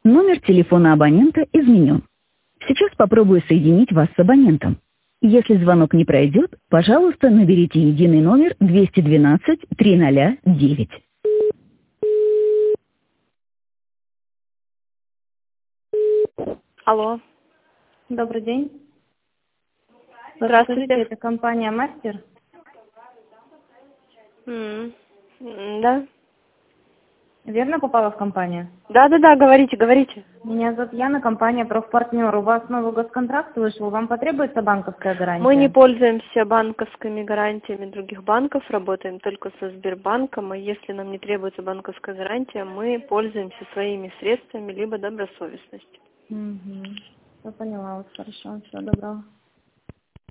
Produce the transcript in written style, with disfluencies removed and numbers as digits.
Номер телефона абонента изменен. Сейчас попробую соединить вас с абонентом. Если звонок не пройдет, пожалуйста, наберите единый номер 212 309. Алло. Добрый день. Здравствуйте. Скажите, это компания «Мастер»? Да. Верно попала в компанию? Да, говорите. Меня зовут Яна, компания «Профпартнер». У вас новый госконтракт вышел, вам потребуется банковская гарантия? Мы не пользуемся банковскими гарантиями других банков, работаем только со Сбербанком, и если нам не требуется банковская гарантия, мы пользуемся своими средствами, либо добросовестностью. Угу. Я поняла вас, хорошо. Всего доброго.